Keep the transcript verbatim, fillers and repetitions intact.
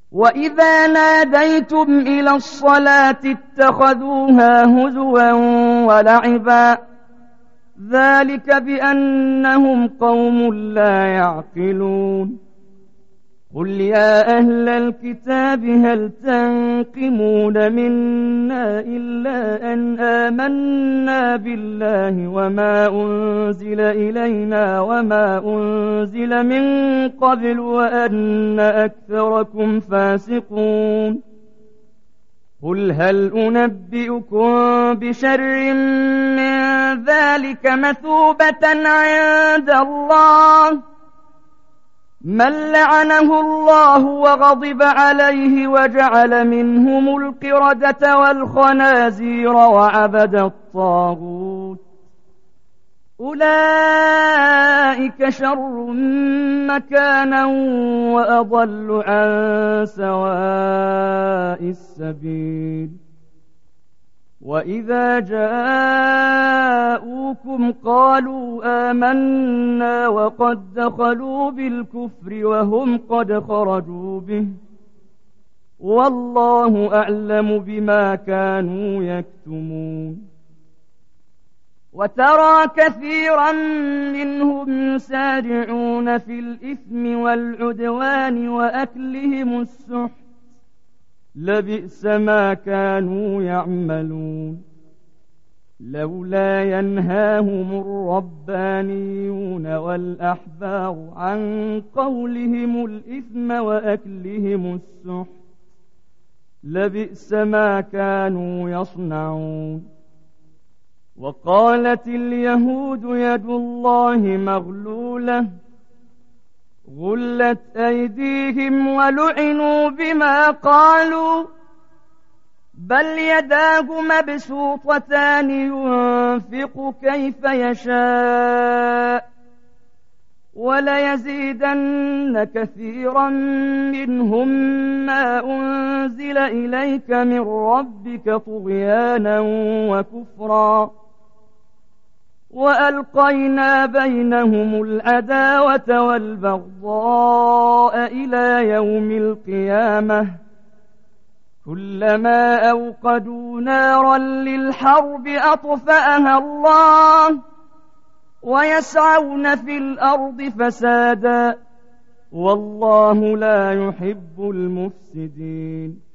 وإذا ناديتم إلى الصلاة اتخذوها هزوا ولعبا ذلك بأنهم قوم لا يعقلون قل يا أهل الكتاب هل تنقمون منا إلا أن آمنا بالله وما أنزل إلينا وما أنزل من قبل وأن أكثركم فاسقون قل هل أنبئكم بشر من ذلك مثوبة عند الله من لعنه الله وغضب عليه وجعل منهم القردة والخنازير وعبد الطاغوت أولئك شر مكانا وأضل عن سواء السبيل وإذا جاءوكم قالوا آمنا وقد دخلوا بالكفر وهم قد خرجوا به والله أعلم بما كانوا يكتمون وترى كثيرا منهم يسارعون في الإثم والعدوان وأكلهم السحت لبئس ما كانوا يعملون لولا ينهاهم الربانيون والأحبار عن قولهم الإثم وأكلهم السحت لبئس ما كانوا يصنعون وقالت اليهود يد الله مغلولة غلت أيديهم ولعنوا بما قالوا بل يداه مبسوطتان ينفق كيف يشاء وليزيدن كثيرا منهم ما أنزل إليك من ربك طغيانا وكفرا وألقينا بينهم العداوة والبغضاء إلى يوم القيامة كلما أوقدوا نارا للحرب أطفأها الله ويسعون في الأرض فسادا والله لا يحب المفسدين